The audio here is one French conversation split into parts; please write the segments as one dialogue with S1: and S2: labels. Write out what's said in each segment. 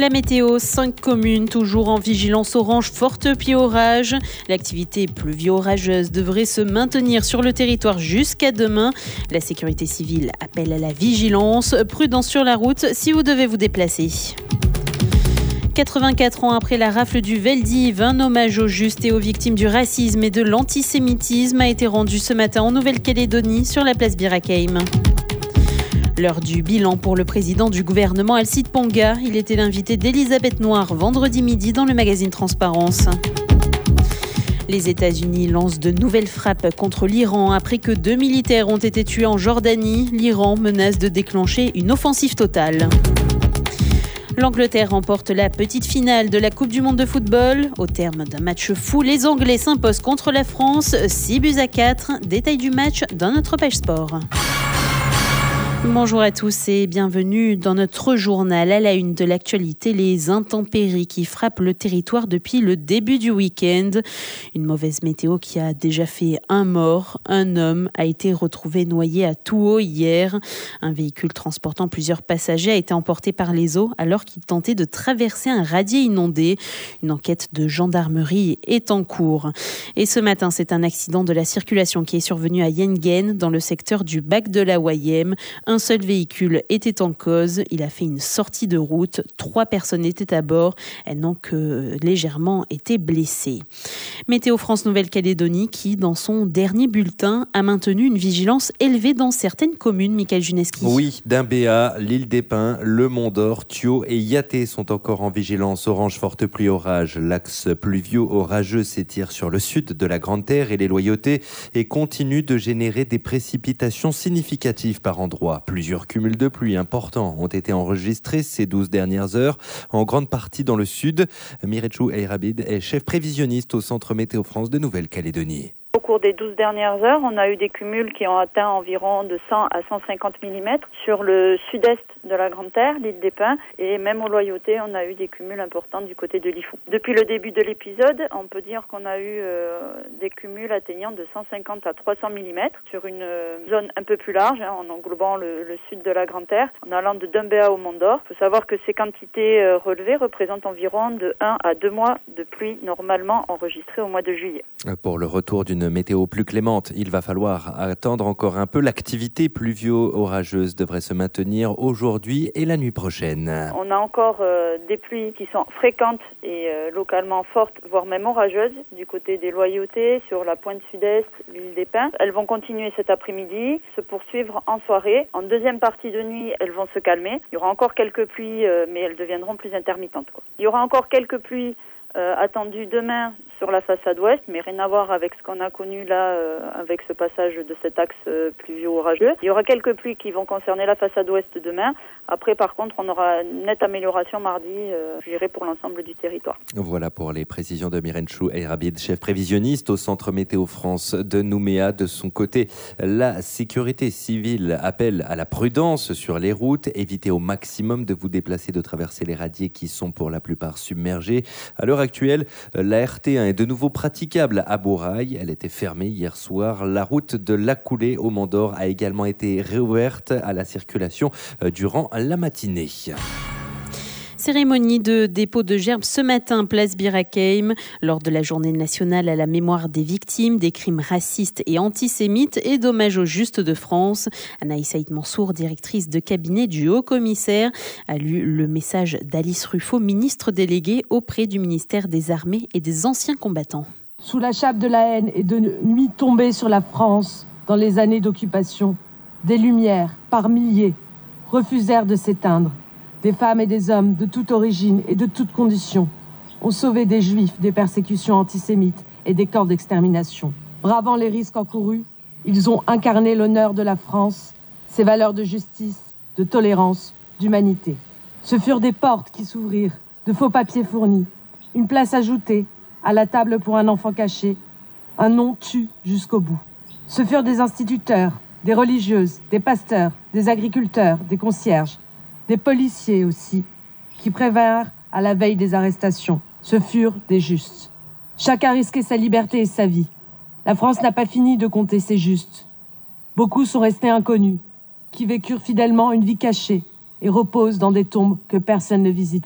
S1: La météo, 5 communes toujours en vigilance orange forte pluie orage. L'activité pluvio-orageuse devrait se maintenir sur le territoire jusqu'à demain. La sécurité civile appelle à la vigilance. Prudence sur la route si vous devez vous déplacer. 84 ans après la rafle du Veldiv, un hommage aux justes et aux victimes du racisme et de l'antisémitisme a été rendu ce matin en Nouvelle-Calédonie sur la place Bir Hakeim. L'heure du bilan pour le président du gouvernement Alcide Ponga. Il était l'invité d'Elisabeth Noir vendredi midi dans le magazine Transparence. Les États-Unis lancent de nouvelles frappes contre l'Iran après que 2 militaires ont été tués en Jordanie. L'Iran menace de déclencher une offensive totale. L'Angleterre remporte la petite finale de la Coupe du Monde de football. Au terme d'un match fou, les Anglais s'imposent contre la France, 6-4. Détail du match dans notre page sport. Bonjour à tous et bienvenue dans notre journal. À la une de l'actualité, les intempéries qui frappent le territoire depuis le début du week-end. Une mauvaise météo qui a déjà fait un mort. Un homme a été retrouvé noyé à Touhou hier. Un véhicule transportant plusieurs passagers a été emporté par les eaux alors qu'il tentait de traverser un radier inondé. Une enquête de gendarmerie est en cours. Et ce matin, c'est un accident de la circulation qui est survenu à Yengen dans le secteur du Bac de la Wayem. Un seul véhicule était en cause. Il a fait une sortie de route. 3 personnes étaient à bord. Elles n'ont que légèrement été blessées. Météo France Nouvelle-Calédonie qui, dans son dernier bulletin, a maintenu une vigilance élevée dans certaines communes. Michael Juneski.
S2: Oui, Dimbéa, l'île des Pins, le Mont d'Or, Thio et Yaté sont encore en vigilance orange forte pluie orage. L'axe pluvio-orageux s'étire sur le sud de la Grande Terre et les Loyautés et continue de générer des précipitations significatives par endroits. Plusieurs cumuls de pluie importants ont été enregistrés ces 12 dernières heures, en grande partie dans le sud. Mirechou Eirabid est chef prévisionniste au Centre Météo France de Nouvelle-Calédonie.
S3: Au cours des 12 dernières heures, on a eu des cumuls qui ont atteint environ de 100 à 150 mm sur le sud-est de la Grande Terre, l'île des Pins, et même aux Loyautés, on a eu des cumuls importants du côté de Lifou. Depuis le début de l'épisode, on peut dire qu'on a eu des cumuls atteignant de 150 à 300 mm sur une zone un peu plus large, en englobant le sud de la Grande Terre, en allant de Dimbéa au Mont d'Or. Il faut savoir que ces quantités relevées représentent environ de 1 à 2 mois de pluie normalement enregistrée au mois de juillet.
S2: Pour le retour d'une météo plus clémente, il va falloir attendre encore un peu. L'activité pluvio-orageuse devrait se maintenir aujourd'hui et la nuit prochaine.
S3: On a encore des pluies qui sont fréquentes et localement fortes, voire même orageuses, du côté des Loyautés, sur la pointe sud-est, l'île des Pins. Elles vont continuer cet après-midi, se poursuivre en soirée. En deuxième partie de nuit, elles vont se calmer. Il y aura encore quelques pluies, mais elles deviendront plus intermittentes. Il y aura encore quelques pluies attendues demain sur la façade ouest, mais rien à voir avec ce qu'on a connu là, avec ce passage de cet axe pluvio-orageux. Il y aura quelques pluies qui vont concerner la façade ouest demain. Après, par contre, on aura une nette amélioration mardi, je dirais, pour l'ensemble du territoire.
S2: Voilà pour les précisions de Mirechou Eirabid, chef prévisionniste au Centre Météo France de Nouméa. De son côté, la sécurité civile appelle à la prudence sur les routes. Évitez au maximum de vous déplacer, de traverser les radiers qui sont pour la plupart submergés. À l'heure actuelle, la RT1 est de nouveau praticable à Bourail. Elle était fermée hier soir. La route de l'Acoulé au Mont d'Or a également été réouverte à la circulation durant la matinée.
S1: Cérémonie de dépôt de gerbes ce matin, place Bir Hakeim, lors de la journée nationale à la mémoire des victimes des crimes racistes et antisémites et d'hommage aux justes de France. Anaïs Saïd Mansour, directrice de cabinet du Haut-Commissaire, a lu le message d'Alice Ruffo, ministre déléguée auprès du ministère des Armées et des Anciens Combattants.
S4: Sous la chape de la haine et de nuit tombée sur la France dans les années d'occupation, des lumières, par milliers, refusèrent de s'éteindre. Des femmes et des hommes de toute origine et de toute condition ont sauvé des juifs des persécutions antisémites et des camps d'extermination. Bravant les risques encourus, ils ont incarné l'honneur de la France, ses valeurs de justice, de tolérance, d'humanité. Ce furent des portes qui s'ouvrirent, de faux papiers fournis, une place ajoutée à la table pour un enfant caché, un nom tue jusqu'au bout. Ce furent des instituteurs, des religieuses, des pasteurs, des agriculteurs, des concierges, des policiers aussi, qui prévinrent à la veille des arrestations. Ce furent des justes. Chacun risquait sa liberté et sa vie. La France n'a pas fini de compter ses justes. Beaucoup sont restés inconnus, qui vécurent fidèlement une vie cachée et reposent dans des tombes que personne ne visite plus.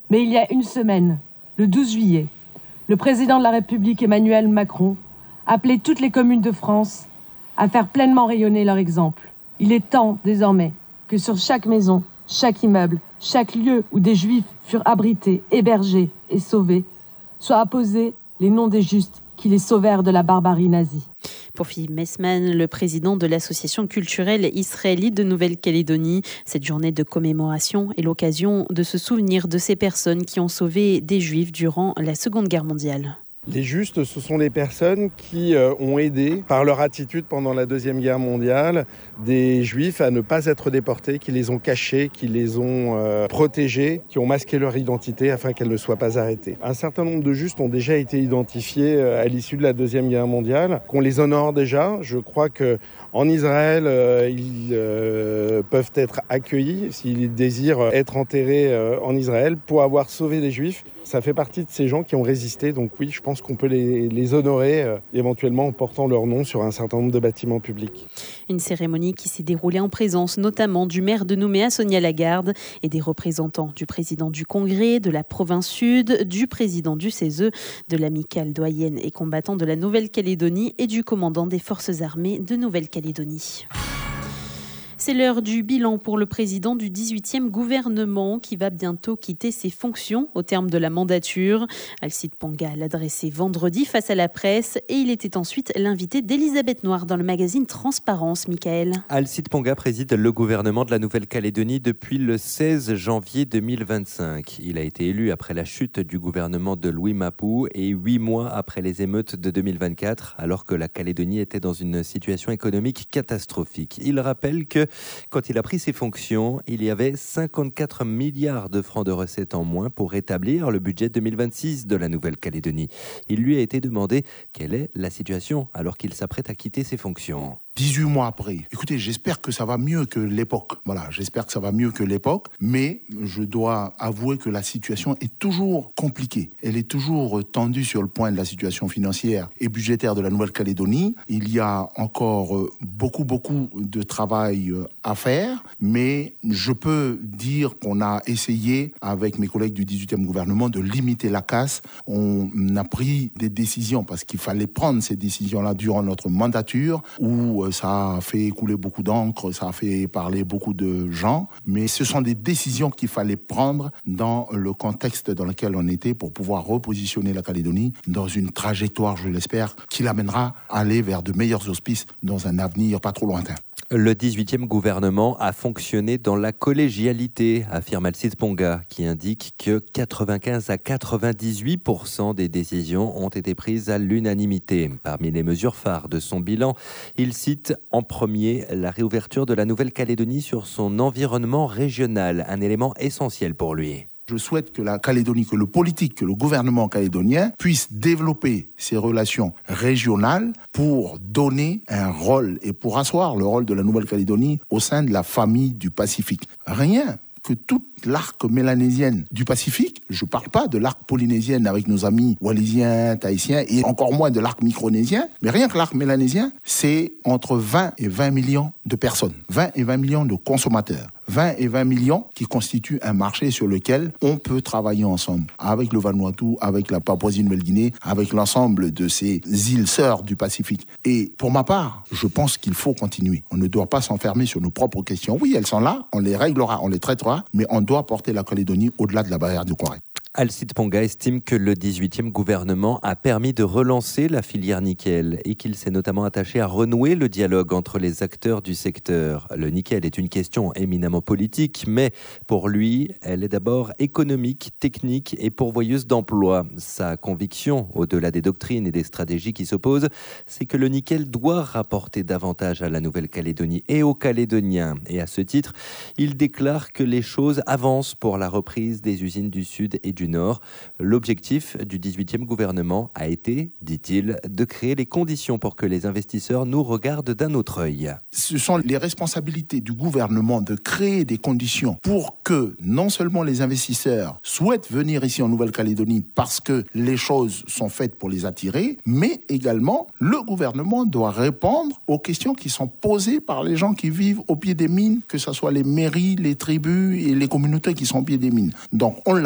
S4: Mais il y a une semaine, le 12 juillet, le président de la République Emmanuel Macron appelait toutes les communes de France à faire pleinement rayonner leur exemple. Il est temps, désormais, que sur chaque maison, chaque immeuble, chaque lieu où des Juifs furent abrités, hébergés et sauvés, soient apposés les noms des justes qui les sauvèrent de la barbarie nazie.
S1: Pour Philippe Messmann, le président de l'association culturelle israélite de Nouvelle-Calédonie, cette journée de commémoration est l'occasion de se souvenir de ces personnes qui ont sauvé des Juifs durant la Seconde Guerre mondiale.
S5: Les justes, ce sont les personnes qui ont aidé, par leur attitude pendant la Deuxième Guerre mondiale, des Juifs à ne pas être déportés, qui les ont cachés, qui les ont protégés, qui ont masqué leur identité afin qu'elle ne soit pas arrêtée. Un certain nombre de justes ont déjà été identifiés à l'issue de la Deuxième Guerre mondiale, qu'on les honore déjà. Je crois qu'en Israël, ils peuvent être accueillis s'ils désirent être enterrés en Israël pour avoir sauvé des Juifs. Ça fait partie de ces gens qui ont résisté, donc oui, je pense qu'on peut les honorer, éventuellement en portant leur nom sur un certain nombre de bâtiments publics.
S1: Une cérémonie qui s'est déroulée en présence notamment du maire de Nouméa, Sonia Lagarde, et des représentants du président du Congrès, de la province sud, du président du CESE, de l'amicale doyenne et combattant de la Nouvelle-Calédonie et du commandant des forces armées de Nouvelle-Calédonie. C'est l'heure du bilan pour le président du 18e gouvernement qui va bientôt quitter ses fonctions au terme de la mandature. Alcide Ponga l'a adressé vendredi face à la presse et il était ensuite l'invité d'Elisabeth Noir dans le magazine Transparence. Michael.
S2: Alcide Ponga préside le gouvernement de la Nouvelle-Calédonie depuis le 16 janvier 2025. Il a été élu après la chute du gouvernement de Louis Mapou et 8 mois après les émeutes de 2024, alors que la Calédonie était dans une situation économique catastrophique. Il rappelle que quand il a pris ses fonctions, il y avait 54 milliards de francs de recettes en moins pour rétablir le budget 2026 de la Nouvelle-Calédonie. Il lui a été demandé quelle est la situation alors qu'il s'apprête à quitter ses fonctions.
S6: 18 mois après. Écoutez, j'espère que ça va mieux que l'époque. Voilà, j'espère que ça va mieux que l'époque. Mais je dois avouer que la situation est toujours compliquée. Elle est toujours tendue sur le point de la situation financière et budgétaire de la Nouvelle-Calédonie. Il y a encore beaucoup de travail à faire. Mais je peux dire qu'on a essayé, avec mes collègues du 18e gouvernement, de limiter la casse. On a pris des décisions, parce qu'il fallait prendre ces décisions-là durant notre mandature, où ça a fait couler beaucoup d'encre, ça a fait parler beaucoup de gens, mais ce sont des décisions qu'il fallait prendre dans le contexte dans lequel on était pour pouvoir repositionner la Calédonie dans une trajectoire, je l'espère, qui l'amènera à aller vers de meilleurs auspices dans un avenir pas trop lointain.
S2: Le 18e gouvernement a fonctionné dans la collégialité, affirme Alcide Ponga, qui indique que 95 à 98% des décisions ont été prises à l'unanimité. Parmi les mesures phares de son bilan, il cite en premier la réouverture de la Nouvelle-Calédonie sur son environnement régional, un élément essentiel pour lui.
S6: Je souhaite que la Calédonie, que le politique, que le gouvernement calédonien puisse développer ses relations régionales pour donner un rôle et pour asseoir le rôle de la Nouvelle-Calédonie au sein de la famille du Pacifique. Rien que toute l'arc mélanésienne du Pacifique, je ne parle pas de l'arc polynésienne avec nos amis wallisiens, tahitiens et encore moins de l'arc micronésien, mais rien que l'arc mélanésien, c'est entre 20 et 20 millions de personnes, 20 et 20 millions de consommateurs. 20 et 20 millions qui constituent un marché sur lequel on peut travailler ensemble avec le Vanuatu, avec la Papouasie-Nouvelle-Guinée, avec l'ensemble de ces îles sœurs du Pacifique. Et pour ma part, je pense qu'il faut continuer. On ne doit pas s'enfermer sur nos propres questions. Oui, elles sont là, on les réglera, on les traitera, mais on doit porter la Calédonie au-delà de la barrière du Corée.
S2: Alcide Ponga estime que le 18e gouvernement a permis de relancer la filière nickel et qu'il s'est notamment attaché à renouer le dialogue entre les acteurs du secteur. Le nickel est une question éminemment politique, mais pour lui, elle est d'abord économique, technique et pourvoyeuse d'emplois. Sa conviction, au-delà des doctrines et des stratégies qui s'opposent, c'est que le nickel doit rapporter davantage à la Nouvelle-Calédonie et aux Calédoniens. Et à ce titre, il déclare que les choses avancent pour la reprise des usines du Sud et du Nord. L'objectif du 18e gouvernement a été, dit-il, de créer les conditions pour que les investisseurs nous regardent d'un autre œil.
S6: Ce sont les responsabilités du gouvernement de créer des conditions pour que non seulement les investisseurs souhaitent venir ici en Nouvelle-Calédonie parce que les choses sont faites pour les attirer, mais également le gouvernement doit répondre aux questions qui sont posées par les gens qui vivent au pied des mines, que ce soit les mairies, les tribus et les communautés qui sont au pied des mines. Donc on l'a fait.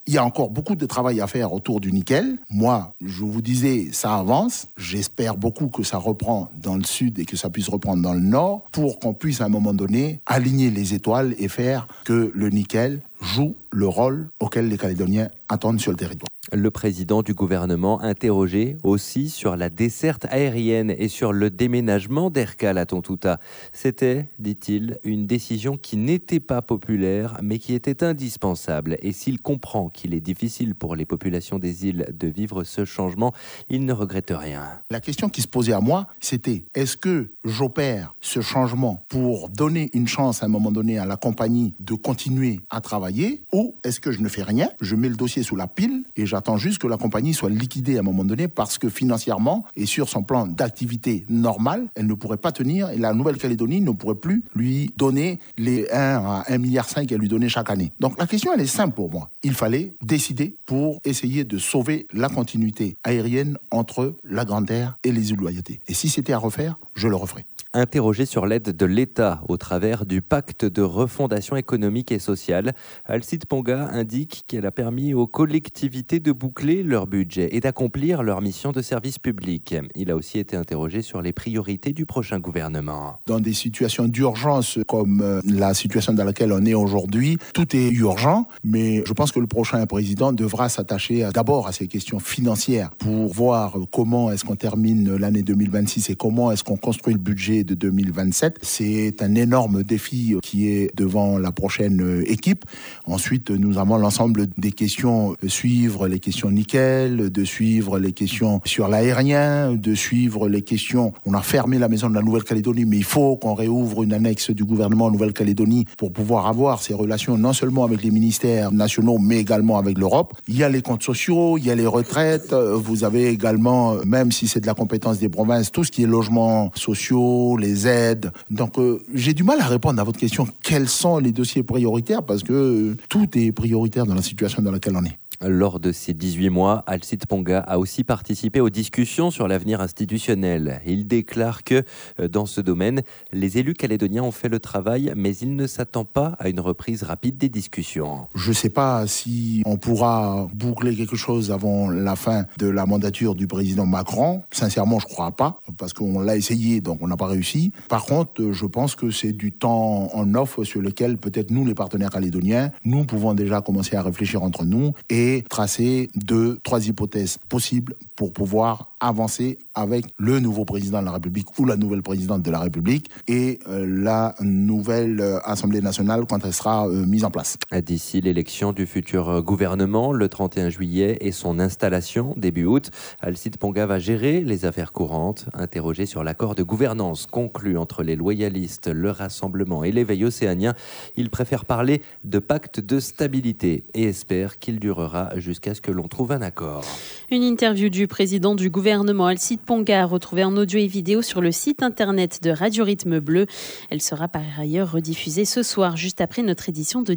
S6: il y a encore beaucoup de travail à faire autour du nickel. Moi, je vous disais, ça avance. J'espère beaucoup que ça reprend dans le sud et que ça puisse reprendre dans le nord pour qu'on puisse à un moment donné aligner les étoiles et faire que le nickel joue le rôle auquel les Calédoniens attendent sur le territoire.
S2: Le président du gouvernement interrogé aussi sur la desserte aérienne et sur le déménagement d'Erccal à Tontouta. C'était, dit-il, une décision qui n'était pas populaire mais qui était indispensable. Et s'il comprend qu'il est difficile pour les populations des îles de vivre ce changement, il ne regrette rien.
S6: La question qui se posait à moi, c'était est-ce que j'opère ce changement pour donner une chance à un moment donné à la compagnie de continuer à travailler ou est-ce que je ne fais rien, je mets le dossier sous la pile et j'attends juste que la compagnie soit liquidée à un moment donné parce que financièrement et sur son plan d'activité normale, elle ne pourrait pas tenir et la Nouvelle-Calédonie ne pourrait plus lui donner les 1 à 1,5 milliard qu'elle lui donnait chaque année. Donc la question elle est simple pour moi. Il fallait décider pour essayer de sauver la continuité aérienne entre la Grande-Terre et les îles Loyauté. Et si c'était à refaire, je le referais.
S2: Interrogé sur l'aide de l'État au travers du pacte de refondation économique et sociale, Alcide Ponga indique qu'elle a permis aux collectivités de boucler leur budget et d'accomplir leur mission de service public. Il a aussi été interrogé sur les priorités du prochain gouvernement.
S6: Dans des situations d'urgence comme la situation dans laquelle on est aujourd'hui, tout est urgent, mais je pense que le prochain président devra s'attacher d'abord à ces questions financières pour voir comment est-ce qu'on termine l'année 2026 et comment est-ce qu'on construit le budget de 2027. C'est un énorme défi qui est devant la prochaine équipe. Ensuite, nous avons l'ensemble des questions, suivre les questions nickel, de suivre les questions sur l'aérien, de suivre les questions. On a fermé la maison de la Nouvelle-Calédonie, mais il faut qu'on réouvre une annexe du gouvernement en Nouvelle-Calédonie pour pouvoir avoir ces relations non seulement avec les ministères nationaux, mais également avec l'Europe. Il y a les comptes sociaux, il y a les retraites. Vous avez également, même si c'est de la compétence des provinces, tout ce qui est logements sociaux, les aides. Donc, j'ai du mal à répondre à votre question. Quels sont les dossiers prioritaires? Parce que tout est prioritaire dans la situation dans laquelle on est.
S2: Lors de ces 18 mois, Alcide Ponga a aussi participé aux discussions sur l'avenir institutionnel. Il déclare que, dans ce domaine, les élus calédoniens ont fait le travail, mais il ne s'attend pas à une reprise rapide des discussions.
S6: Je ne sais pas si on pourra boucler quelque chose avant la fin de la mandature du président Macron. Sincèrement, je ne crois pas, parce qu'on l'a essayé, donc on n'a pas réussi. Par contre, je pense que c'est du temps en off sur lequel peut-être nous, les partenaires calédoniens, nous pouvons déjà commencer à réfléchir entre nous et tracer 2-3 hypothèses possibles pour pouvoir avancer avec le nouveau président de la République ou la nouvelle présidente de la République et la nouvelle Assemblée nationale quand elle sera mise en place.
S2: D'ici l'élection du futur gouvernement, le 31 juillet et son installation début août, Alcide Ponga va gérer les affaires courantes. Interrogé sur l'accord de gouvernance conclu entre les loyalistes, le Rassemblement et l'éveil océanien, il préfère parler de pacte de stabilité et espère qu'il durera jusqu'à ce que l'on trouve un accord.
S1: Une interview du président du gouvernement Alcide Ponga retrouvée en audio et vidéo sur le site internet de Radio Rythme Bleu. Elle sera par ailleurs rediffusée ce soir, juste après notre édition de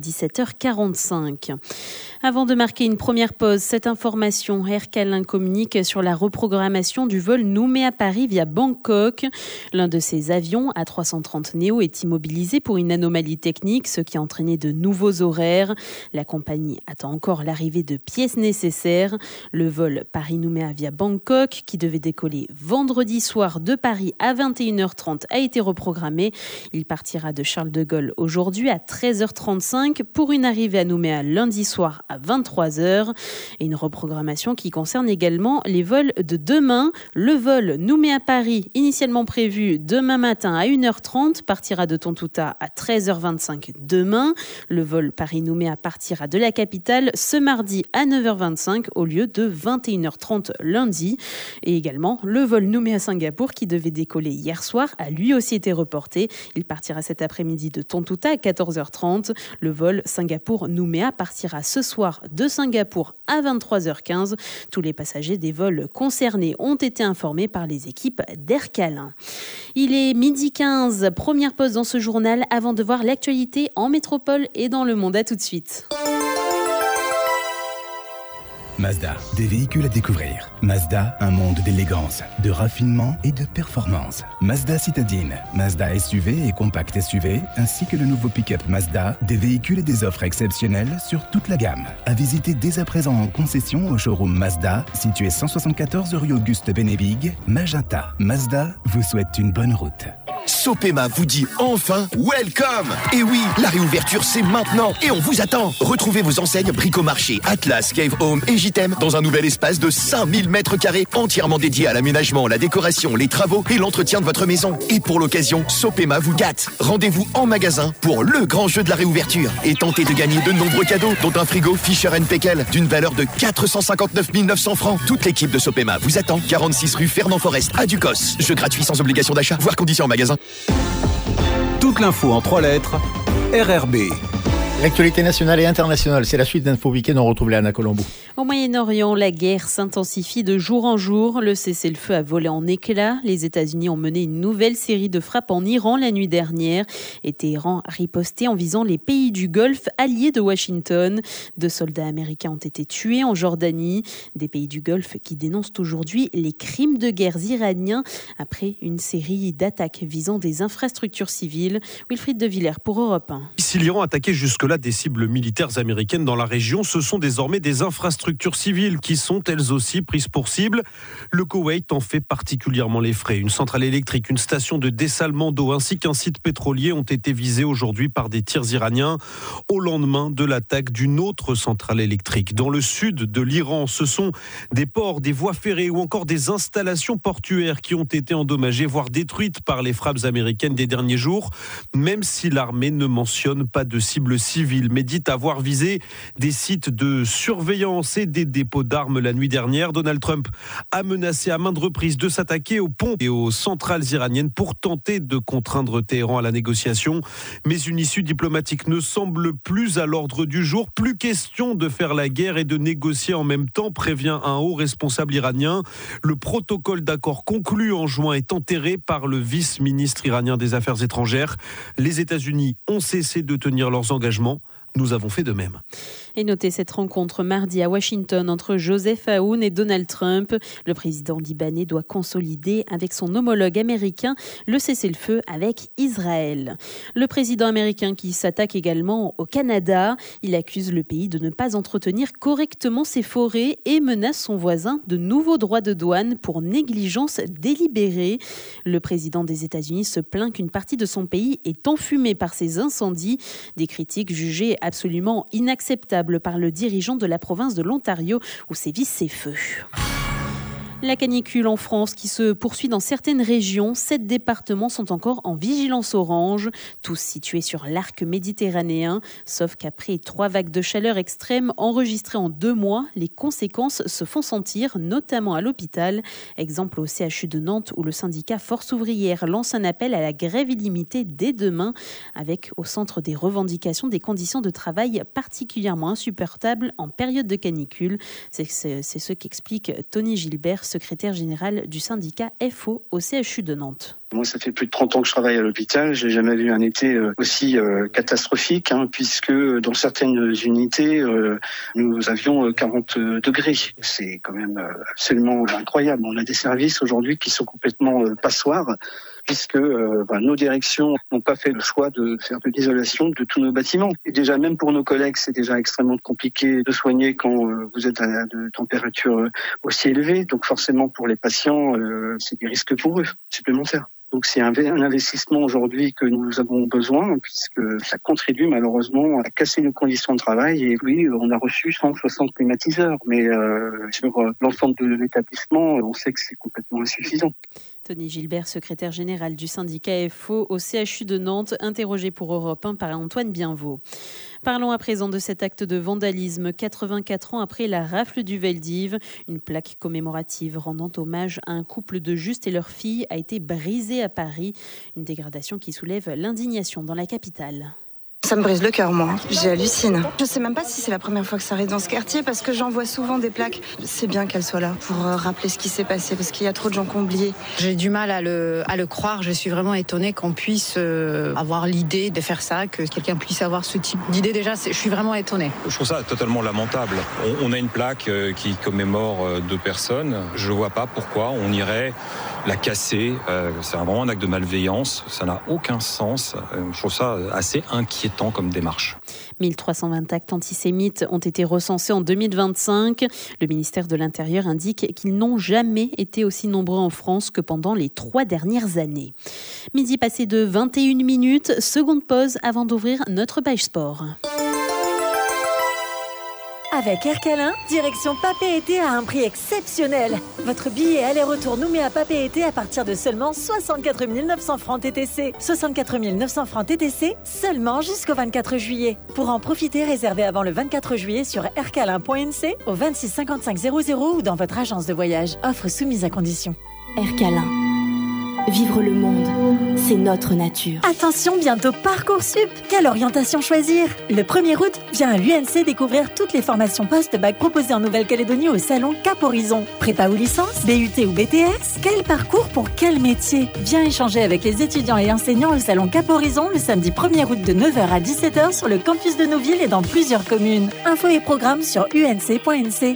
S1: 17h45. Avant de marquer une première pause, cette information, Erccal communique sur la reprogrammation du vol Nouméa-Paris via Bangkok. L'un de ces avions, A330neo, est immobilisé pour une anomalie technique, ce qui a entraîné de nouveaux horaires. La compagnie attend encore l'arrivée de pièces nécessaires. Le vol Paris-Nouméa via Bangkok, qui devait décoller vendredi soir de Paris à 21h30, a été reprogrammé. Il partira de Charles de Gaulle aujourd'hui à 13h35 pour une arrivée à Nouméa lundi soir à 23h. Et une reprogrammation qui concerne également les vols de demain. Le vol Nouméa-Paris, initialement prévu demain matin à 1h30, partira de Tontouta à 13h25 demain. Le vol Paris-Nouméa partira de la capitale ce mardi à 9h25 au lieu de 21h30 lundi. Et également, le vol Nouméa-Singapour qui devait décoller hier soir a lui aussi été reporté. Il partira cet après-midi de Tontouta à 14h30. Le vol Singapour-Nouméa partira ce soir de Singapour à 23h15. Tous les passagers des vols concernés ont été informés par les équipes d'Erccal. Il est 12h15, première pause dans ce journal avant de voir l'actualité en métropole et dans le monde. À tout de suite.
S7: Mazda, des véhicules à découvrir. Mazda, un monde d'élégance, de raffinement et de performance. Mazda Citadine, Mazda SUV et compact SUV, ainsi que le nouveau pick-up Mazda, des véhicules et des offres exceptionnelles sur toute la gamme. À visiter dès à présent en concession au showroom Mazda, situé 174 rue Auguste Bénébigue, Magenta. Mazda vous souhaite une bonne route.
S8: Sopema vous dit enfin welcome. Et oui, la réouverture c'est maintenant et on vous attend. Retrouvez vos enseignes Bricomarché, Atlas, Cave Home et JTM dans un nouvel espace de 5000 mètres carrés entièrement dédié à l'aménagement, la décoration, les travaux et l'entretien de votre maison. Et pour l'occasion, Sopema vous gâte. Rendez-vous en magasin pour le grand jeu de la réouverture et tentez de gagner de nombreux cadeaux, dont un frigo Fisher & Paykel d'une valeur de 459 900 francs. Toute l'équipe de Sopema vous attend. 46 rue Fernand Forest à Ducos. Jeu gratuit sans obligation d'achat, voire conditions en magasin.
S9: Toute l'info en 3 lettres, RRB.
S10: L'actualité nationale et internationale, c'est la suite d'Info Week-end. On retrouve Léana Colombo.
S1: Au Moyen-Orient, la guerre s'intensifie de jour en jour. Le cessez-le-feu a volé en éclats. Les États-Unis ont mené une nouvelle série de frappes en Iran la nuit dernière. Et Téhéran a riposté en visant les pays du Golfe alliés de Washington. 2 soldats américains ont été tués en Jordanie. Des pays du Golfe qui dénoncent aujourd'hui les crimes de guerre iraniens après une série d'attaques visant des infrastructures civiles. Wilfried de Villers pour Europe 1.
S11: Si l'Iran attaquait jusque-là des cibles militaires américaines dans la région, ce sont désormais des infrastructures civiles qui sont elles aussi prises pour cible. Le Koweït en fait particulièrement les frais. Une centrale électrique, une station de dessalement d'eau ainsi qu'un site pétrolier ont été visés aujourd'hui par des tirs iraniens au lendemain de l'attaque d'une autre centrale électrique. Dans le sud de l'Iran, ce sont des ports, des voies ferrées ou encore des installations portuaires qui ont été endommagées, voire détruites par les frappes américaines des derniers jours, même si l'armée ne mentionne pas de cible civile, mais dit avoir visé des sites de surveillance et des dépôts d'armes la nuit dernière. Donald Trump a menacé à maintes reprises de s'attaquer aux ponts et aux centrales iraniennes pour tenter de contraindre Téhéran à la négociation. Mais une issue diplomatique ne semble plus à l'ordre du jour. Plus question de faire la guerre et de négocier en même temps, prévient un haut responsable iranien. Le protocole d'accord conclu en juin est enterré par le vice-ministre iranien des Affaires étrangères. Les États-Unis ont cessé de tenir leurs engagements. Nous avons fait de même.
S1: Et notez cette rencontre mardi à Washington entre Joseph Aoun et Donald Trump. Le président libanais doit consolider avec son homologue américain le cessez-le-feu avec Israël. Le président américain qui s'attaque également au Canada. Il accuse le pays de ne pas entretenir correctement ses forêts et menace son voisin de nouveaux droits de douane pour négligence délibérée. Le président des États-Unis se plaint qu'une partie de son pays est enfumée par ces incendies. Des critiques jugées absolument inacceptable par le dirigeant de la province de l'Ontario où sévissent ces feux. La canicule en France qui se poursuit dans certaines régions. 7 départements sont encore en vigilance orange, tous situés sur l'arc méditerranéen. Sauf qu'après 3 vagues de chaleur extrême enregistrées en 2 mois, les conséquences se font sentir, notamment à l'hôpital. Exemple au CHU de Nantes où le syndicat Force ouvrière lance un appel à la grève illimitée dès demain, avec au centre des revendications des conditions de travail particulièrement insupportables en période de canicule. C'est ce qu'explique Tony Gilbert, secrétaire général du syndicat FO au CHU de Nantes.
S12: Moi, ça fait plus de 30 ans que je travaille à l'hôpital. J'ai jamais vu un été aussi catastrophique, puisque dans certaines unités, nous avions 40 degrés. C'est quand même absolument incroyable. On a des services aujourd'hui qui sont complètement passoires, puisque nos directions n'ont pas fait le choix de faire de l'isolation de tous nos bâtiments. Et déjà, même pour nos collègues, c'est déjà extrêmement compliqué de soigner quand vous êtes à de températures aussi élevées. Donc forcément, pour les patients, c'est des risques pour eux supplémentaires. Donc c'est un investissement aujourd'hui que nous avons besoin, puisque ça contribue malheureusement à casser nos conditions de travail. Et oui, on a reçu 160 climatiseurs, mais sur l'ensemble de l'établissement, on sait que c'est complètement insuffisant.
S1: Tony Gilbert, secrétaire général du syndicat FO au CHU de Nantes, interrogé pour Europe 1 par Antoine Bienvaux. Parlons à présent de cet acte de vandalisme 84 ans après la rafle du Veldiv. Une plaque commémorative rendant hommage à un couple de Justes et leur fille a été brisée à Paris. Une dégradation qui soulève l'indignation dans la capitale.
S13: Ça me brise le cœur, moi. J'hallucine. Je sais même pas si c'est la première fois que ça arrive dans ce quartier parce que j'en vois souvent des plaques. C'est bien qu'elle soit là pour rappeler ce qui s'est passé parce qu'il y a trop de gens qui ont oublié.
S14: J'ai du mal à le croire. Je suis vraiment étonnée qu'on puisse avoir l'idée de faire ça, que quelqu'un puisse avoir ce type d'idée. Déjà, je suis vraiment étonnée.
S15: Je trouve ça totalement lamentable. On a une plaque qui commémore 2 personnes. Je ne vois pas pourquoi on irait la casser. C'est vraiment un acte de malveillance. Ça n'a aucun sens. Je trouve ça assez inquiétant comme démarche.
S1: 1320 actes antisémites ont été recensés en 2025. Le ministère de l'Intérieur indique qu'ils n'ont jamais été aussi nombreux en France que pendant les 3 dernières années. Midi passé de 21 minutes, seconde pause avant d'ouvrir notre page sport.
S16: Avec Air Calin, direction Papeete à un prix exceptionnel. Votre billet aller-retour Nouméa-Papeete à partir de seulement 64 900 francs TTC. 64 900 francs TTC seulement jusqu'au 24 juillet. Pour en profiter, réservez avant le 24 juillet sur aircalin.nc au 26 55 00 ou dans votre agence de voyage. Offre soumise à condition.
S17: Air Calin. Vivre le monde, c'est notre nature.
S16: Attention, bientôt Parcoursup. Quelle orientation choisir ? Le 1er août, viens à l'UNC découvrir toutes les formations post-bac proposées en Nouvelle-Calédonie au salon Cap Horizon. Prépa ou licence, BUT ou BTS ? Quel parcours pour quel métier ? Viens échanger avec les étudiants et enseignants au salon Cap Horizon le samedi 1er août de 9h à 17h sur le campus de Nouville et dans plusieurs communes. Infos et programmes sur unc.nc.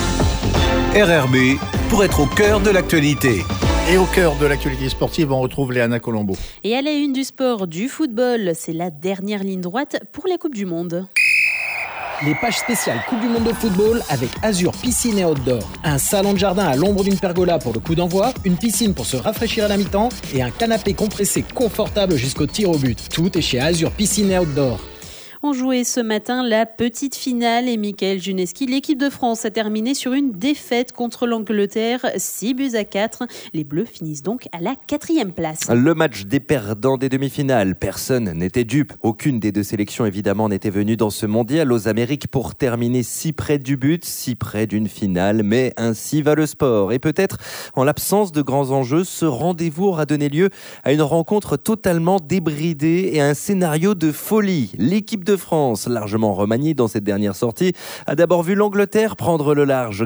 S9: RRB, pour être au cœur de l'actualité.
S10: Et au cœur de l'actualité sportive, on retrouve Léana Colombo.
S1: Et à la une du sport, du football, c'est la dernière ligne droite pour la Coupe du Monde.
S18: Les pages spéciales Coupe du Monde de football avec Azur Piscine et Outdoor. Un salon de jardin à l'ombre d'une pergola pour le coup d'envoi, une piscine pour se rafraîchir à la mi-temps et un canapé compressé confortable jusqu'au tir au but. Tout est chez Azur Piscine et Outdoor.
S1: On jouait ce matin la petite finale et Mickaël Juneski, l'équipe de France a terminé sur une défaite contre l'Angleterre, 6-4. Les Bleus finissent donc à la 4e place.
S2: Le match des perdants des demi-finales, personne n'était dupe. Aucune des 2 sélections évidemment n'était venue dans ce mondial aux Amériques pour terminer si près du but, si près d'une finale. Mais ainsi va le sport. Et peut-être, en l'absence de grands enjeux, ce rendez-vous aura donné lieu à une rencontre totalement débridée et à un scénario de folie. L'équipe de France, largement remaniée dans cette dernière sortie, a d'abord vu l'Angleterre prendre le large.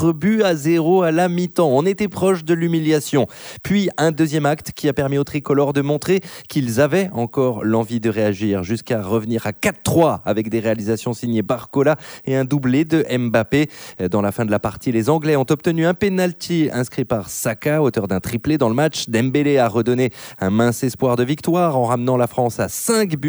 S2: 4-0 à la mi-temps. On était proche de l'humiliation. Puis un deuxième acte qui a permis aux tricolores de montrer qu'ils avaient encore l'envie de réagir jusqu'à revenir à 4-3 avec des réalisations signées Barcola et un doublé de Mbappé. Dans la fin de la partie, les Anglais ont obtenu un penalty inscrit par Saka, auteur d'un triplé dans le match. Dembélé a redonné un mince espoir de victoire en ramenant la France à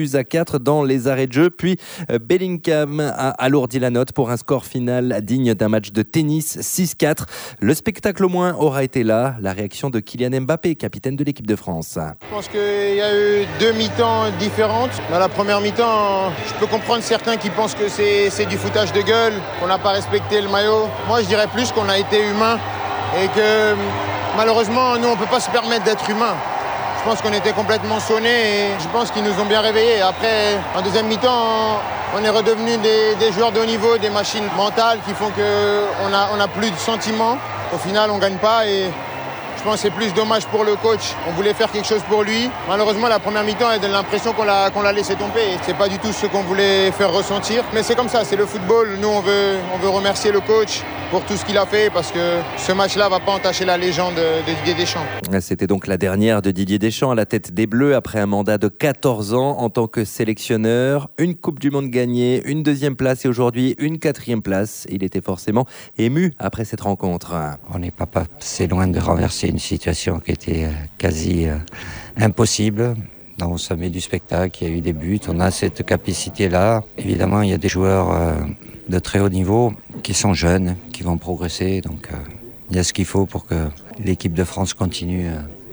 S2: 5-4 dans les arrêts de jeu. Puis Bellingham a alourdi la note pour un score final digne d'un match de tennis, 6-4. Le spectacle au moins aura été là. La réaction de Kylian Mbappé, capitaine de l'équipe de France.
S19: Je pense qu'il y a eu 2 mi-temps différentes. Dans la première mi-temps, je peux comprendre certains qui pensent que c'est du foutage de gueule, qu'on n'a pas respecté le maillot. Moi, je dirais plus qu'on a été humain et que malheureusement, nous, on ne peut pas se permettre d'être humain. Je pense qu'on était complètement sonnés et je pense qu'ils nous ont bien réveillés. Après, en deuxième mi-temps, on est redevenus des joueurs de haut niveau, des machines mentales qui font qu'on n'a plus de sentiments. Au final, on ne gagne pas et je pense que c'est plus dommage pour le coach. On voulait faire quelque chose pour lui. Malheureusement, la première mi-temps, elle donne l'impression qu'on l'a laissé tomber. C'est pas du tout ce qu'on voulait faire ressentir. Mais c'est comme ça, c'est le football. Nous, on veut remercier le coach pour tout ce qu'il a fait parce que ce match-là ne va pas entacher la légende de Didier Deschamps.
S2: C'était donc la dernière de Didier Deschamps à la tête des Bleus après un mandat de 14 ans en tant que sélectionneur. Une Coupe du Monde gagnée, une 2e place et aujourd'hui une 4e place. Il était forcément ému après cette rencontre.
S20: On n'est pas passé loin de renverser une situation qui était quasi impossible. Au sommet du spectacle, il y a eu des buts, on a cette capacité-là. Évidemment, il y a des joueurs de très haut niveau qui sont jeunes, qui vont progresser. Donc, il y a ce qu'il faut pour que l'équipe de France continue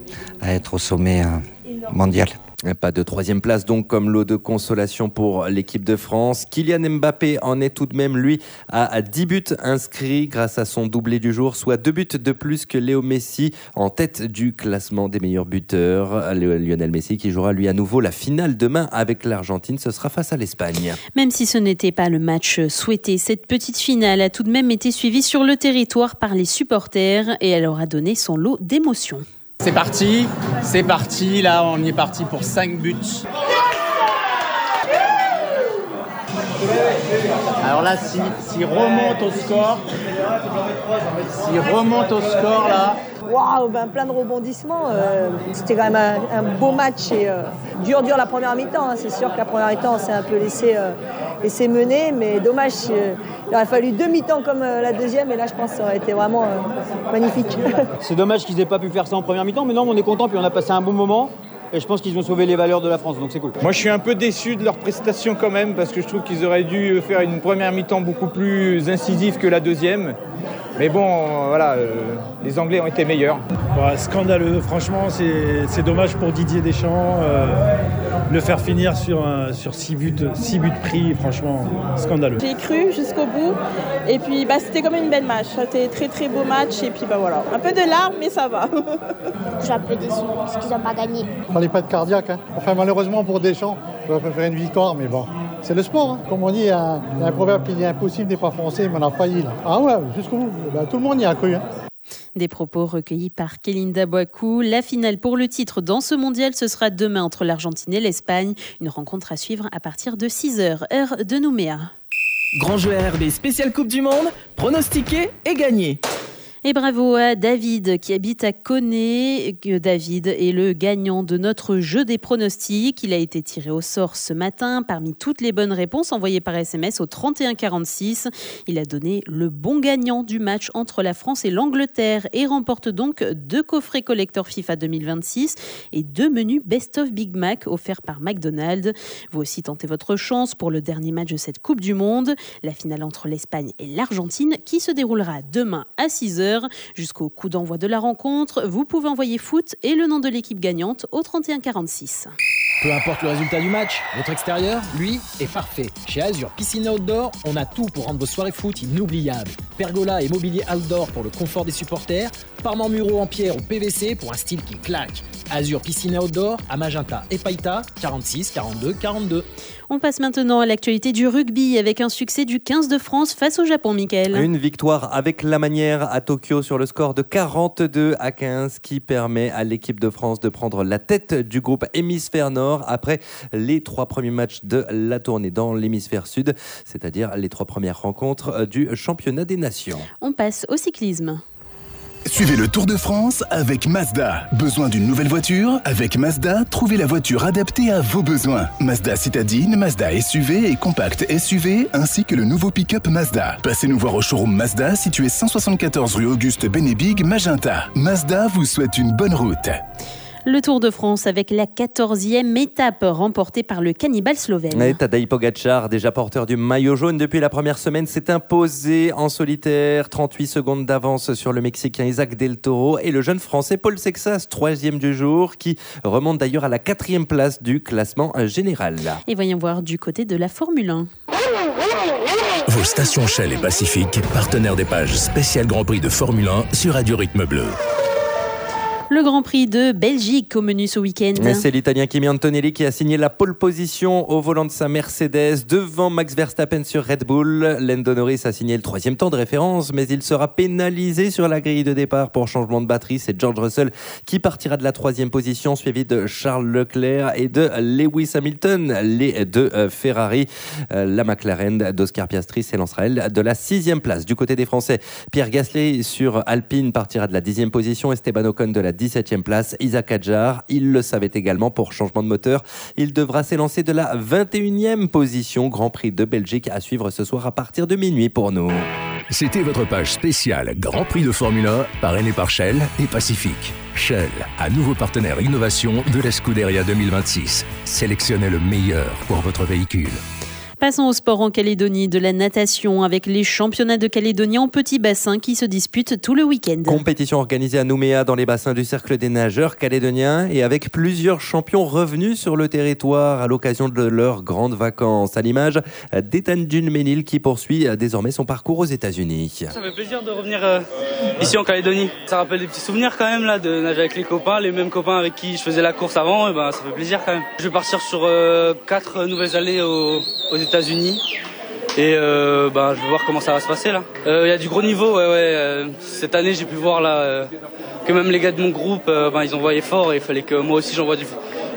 S20: à être au sommet mondial.
S2: Pas de 3e place donc comme lot de consolation pour l'équipe de France. Kylian Mbappé en est tout de même lui à 10 buts inscrits grâce à son doublé du jour, soit 2 buts de plus que Léo Messi en tête du classement des meilleurs buteurs. Lionel Messi qui jouera lui à nouveau la finale demain avec l'Argentine, ce sera face à l'Espagne.
S1: Même si ce n'était pas le match souhaité, cette petite finale a tout de même été suivie sur le territoire par les supporters et elle aura donné son lot d'émotions.
S21: C'est parti, là on y est parti pour 5 buts.
S10: Alors là, s'il remonte au score là.
S21: Waouh, plein de rebondissements. C'était quand même un beau match et dur la première mi-temps. Hein. C'est sûr que la première mi-temps, on s'est un peu laissé mener, mais dommage. Il aurait fallu 2 mi-temps comme la deuxième, et là, je pense que ça aurait été vraiment magnifique.
S22: C'est dommage qu'ils n'aient pas pu faire ça en première mi-temps, mais non, on est content, puis on a passé un bon moment. Et je pense qu'ils ont sauvé les valeurs de la France, donc c'est cool.
S23: Moi, je suis un peu déçu de leur prestation quand même, parce que je trouve qu'ils auraient dû faire une première mi-temps beaucoup plus incisive que la deuxième. Mais bon, voilà, les Anglais ont été meilleurs.
S24: Ouais, scandaleux, franchement, c'est dommage pour Didier Deschamps. Le faire finir sur 6 buts pris, franchement, scandaleux.
S25: J'ai cru jusqu'au bout, et puis c'était comme une belle match. C'était très très beau match, et puis voilà. Un peu de larmes, mais ça va.
S26: Je suis un peu déçu, parce qu'ils n'ont pas gagné.
S27: Il fallait pas être cardiaque. Hein. Enfin, malheureusement pour Deschamps, j'aurais préféré une victoire, mais bon. C'est le sport, hein. Comme on dit, il y a un proverbe qui dit impossible n'est pas français, mais on a failli. Là. Ah ouais, jusqu'au bout. Tout le monde y a cru. Hein.
S1: Des propos recueillis par Kélinda Boakou. La finale pour le titre dans ce mondial, ce sera demain entre l'Argentine et l'Espagne. Une rencontre à suivre à partir de 6h, heure de Nouméa.
S28: Grand jeu RB spécial Coupe du Monde, pronostiqué et gagné.
S1: Et bravo à David qui habite à Connay. David est le gagnant de notre jeu des pronostics. Il a été tiré au sort ce matin parmi toutes les bonnes réponses envoyées par SMS au 3146. Il a donné le bon gagnant du match entre la France et l'Angleterre et remporte donc 2 coffrets collector FIFA 2026 et 2 menus Best of Big Mac offerts par McDonald's. Vous aussi tentez votre chance pour le dernier match de cette Coupe du Monde, la finale entre l'Espagne et l'Argentine qui se déroulera demain à 6h. Jusqu'au coup d'envoi de la rencontre, vous pouvez envoyer foot et le nom de l'équipe gagnante au 3146.
S18: Peu importe le résultat du match, votre extérieur, lui, est parfait. Chez Azur Piscine Outdoor, on a tout pour rendre vos soirées foot inoubliables. Pergola et mobilier outdoor pour le confort des supporters, parements muraux en pierre ou PVC pour un style qui claque. Azur Piscine Outdoor à Magenta et Païta, 46 42 42.
S1: On passe maintenant à l'actualité du rugby avec un succès du 15 de France face au Japon, Mickaël.
S2: Une victoire avec la manière à Tokyo sur le score de 42-15 qui permet à l'équipe de France de prendre la tête du groupe Hémisphère Nord après les 3 premiers matchs de la tournée dans l'Hémisphère Sud, c'est-à-dire les 3 premières rencontres du championnat des nations.
S1: On passe au cyclisme.
S7: Suivez le Tour de France avec Mazda. Besoin d'une nouvelle voiture? Avec Mazda, trouvez la voiture adaptée à vos besoins. Mazda citadine, Mazda SUV et compact SUV, ainsi que le nouveau pick-up Mazda. Passez nous voir au showroom Mazda, situé 174 rue Auguste Bénébig, Magenta. Mazda vous souhaite une bonne route.
S1: Le Tour de France avec la 14e étape remportée par le cannibale slovène.
S2: Et Tadej Pogačar, déjà porteur du maillot jaune depuis la première semaine, s'est imposé en solitaire. 38 secondes d'avance sur le Mexicain Isaac Del Toro et le jeune Français Paul Sexas, 3e du jour, qui remonte d'ailleurs à la 4e place du classement général.
S1: Et voyons voir du côté de la Formule 1.
S7: Vos stations Shell et Pacifique, partenaires des pages spéciales Grand Prix de Formule 1 sur Radio Rythme Bleu.
S1: Le Grand Prix de Belgique au menu ce week-end.
S2: C'est l'Italien Kimi Antonelli qui a signé la pole position au volant de sa Mercedes devant Max Verstappen sur Red Bull. Lando Norris a signé le 3e temps de référence, mais il sera pénalisé sur la grille de départ pour changement de batterie. C'est George Russell qui partira de la 3e position, suivi de Charles Leclerc et de Lewis Hamilton. Les 2 Ferrari, la McLaren d'Oscar Piastri s'élancera elle de la 6e place. Du côté des Français, Pierre Gasly sur Alpine partira de la 10e position, Esteban Ocon de la 17e place, Isaac Hadjar, il le savait également pour changement de moteur. Il devra s'élancer de la 21e position. Grand Prix de Belgique à suivre ce soir à partir de minuit pour nous.
S7: C'était votre page spéciale Grand Prix de Formule 1, parrainé par Shell et Pacifique. Shell, à nouveau partenaire innovation de la Scuderia 2026. Sélectionnez le meilleur pour votre véhicule.
S1: Passons au sport en Calédonie, de la natation avec les championnats de Calédonie en petit bassin qui se disputent tout le week-end.
S2: Compétition organisée à Nouméa dans les bassins du Cercle des nageurs calédoniens et avec plusieurs champions revenus sur le territoire à l'occasion de leurs grandes vacances. À l'image d'Ethan Dunmenil qui poursuit désormais son parcours aux États-Unis.
S29: Ça fait plaisir de revenir ici en Calédonie. Ça rappelle des petits souvenirs quand même là, de nager avec les copains, les mêmes copains avec qui je faisais la course avant. Et ça fait plaisir quand même. Je vais partir sur 4 nouvelles années aux États-Unis et je vais voir comment ça va se passer là. Il y a du gros niveau, cette année j'ai pu voir là que même les gars de mon groupe ils envoyaient fort et il fallait que moi aussi j'envoie du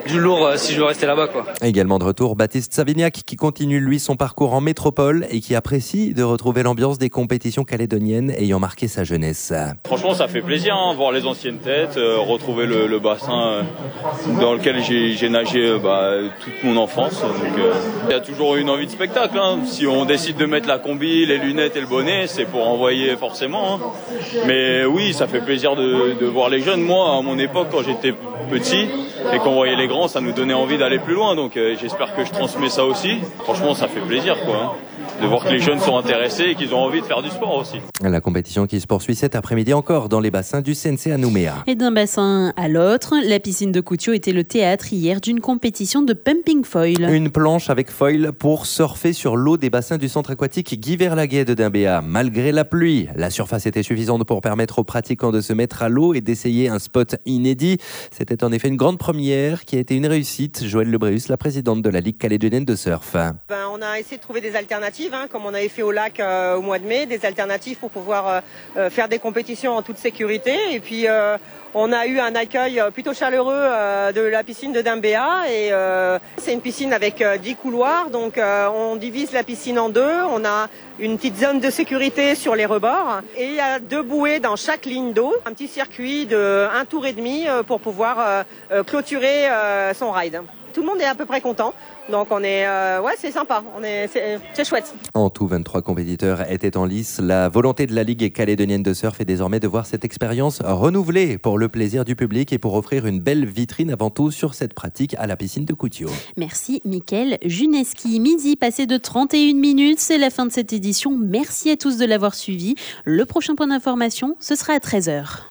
S29: du lourd si je veux rester là-bas, quoi.
S2: Également de retour, Baptiste Savignac qui continue lui son parcours en métropole et qui apprécie de retrouver l'ambiance des compétitions calédoniennes ayant marqué sa jeunesse.
S3: Franchement, ça fait plaisir, voir les anciennes têtes, retrouver le bassin dans lequel j'ai nagé toute mon enfance. Donc, il y a toujours une envie de spectacle. Si on décide de mettre la combi, les lunettes et le bonnet, c'est pour envoyer forcément. Mais oui, ça fait plaisir de voir les jeunes. Moi, à mon époque, quand j'étais petit et qu'on voyait les grands, ça nous donnait envie d'aller plus loin. Donc j'espère que je transmets ça aussi. Franchement, ça fait plaisir, de voir que les jeunes sont intéressés et qu'ils ont envie de faire du sport aussi.
S2: La compétition qui se poursuit cet après-midi encore dans les bassins du CNC à Nouméa.
S1: Et d'un bassin à l'autre, la piscine de Coutio était le théâtre hier d'une compétition de pumping foil.
S2: Une planche avec foil pour surfer sur l'eau des bassins du centre aquatique Guy Verlaguet de Dimbéa. Malgré la pluie, la surface était suffisante pour permettre aux pratiquants de se mettre à l'eau et d'essayer un spot inédit. C'était en effet une grande première qui a été une réussite. Joëlle Lebréus, la présidente de la Ligue calédonienne de surf.
S4: On a essayé de trouver des alternatives, comme on avait fait au lac au mois de mai, des alternatives pour pouvoir faire des compétitions en toute sécurité. Et puis on a eu un accueil plutôt chaleureux de la piscine de Dimbéa. Et c'est une piscine avec 10 couloirs, donc on divise la piscine en deux. On a une petite zone de sécurité sur les rebords et il y a 2 bouées dans chaque ligne d'eau, un petit circuit de 1 tour et demi pour pouvoir clôturer son ride. Tout le monde est à peu près content, donc on est, c'est sympa, c'est chouette.
S2: En tout, 23 compétiteurs étaient en lice. La volonté de la Ligue calédonienne de surf est désormais de voir cette expérience renouvelée pour le plaisir du public et pour offrir une belle vitrine avant tout sur cette pratique à la piscine de Coutio.
S1: Merci Mickaël Juneski. Midi passé de 31 minutes, c'est la fin de cette édition. Merci à tous de l'avoir suivi. Le prochain point d'information, ce sera à 13h.